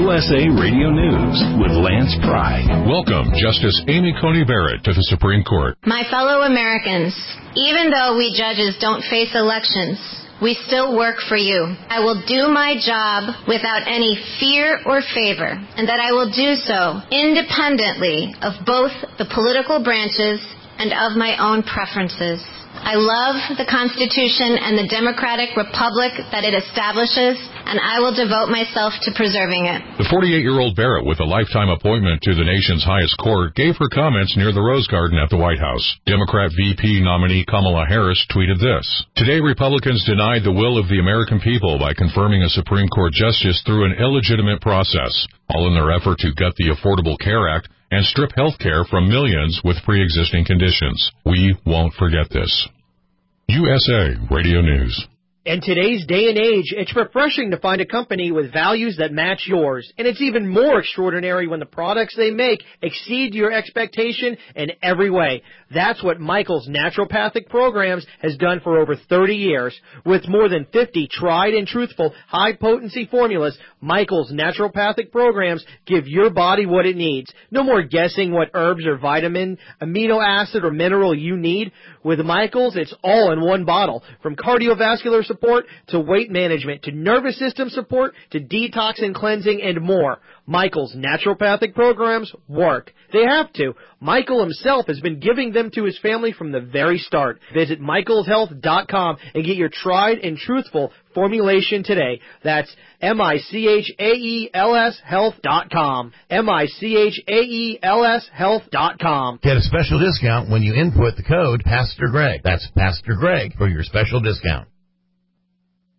USA Radio News with Lance Pry. Welcome, Justice Amy Coney Barrett, to the Supreme Court. My fellow Americans, even though we judges don't face elections, we still work for you. I will do my job without any fear or favor, and that I will do so independently of both the political branches and of my own preferences. I love the Constitution and the democratic republic that it establishes, and I will devote myself to preserving it. The 48-year-old Barrett, with a lifetime appointment to the nation's highest court, gave her comments near the Rose Garden at the White House. Democrat VP nominee Kamala Harris tweeted this: "Today, Republicans denied the will of the American people by confirming a Supreme Court justice through an illegitimate process, all in their effort to gut the Affordable Care Act and strip health care from millions with pre-existing conditions. We won't forget this." USA Radio News. In today's day and age, it's refreshing to find a company with values that match yours. And it's even more extraordinary when the products they make exceed your expectation in every way. That's what Michael's Naturopathic Programs has done for over 30 years. With more than 50 tried and truthful high-potency formulas, Michael's Naturopathic Programs give your body what it needs. No more guessing what herbs or vitamin, amino acid, or mineral you need. With Michael's, it's all in one bottle. From cardiovascular support to weight management to nervous system support to detox and cleansing and more. Michael's Naturopathic Programs work. They have to. Michael himself has been giving them to his family from the very start. Visit michaelshealth.com and get your tried and truthful formulation today. That's MICHAELS health.com. MICHAELS health.com. Get a special discount when you input the code Pastor Greg. That's Pastor Greg for your special discount.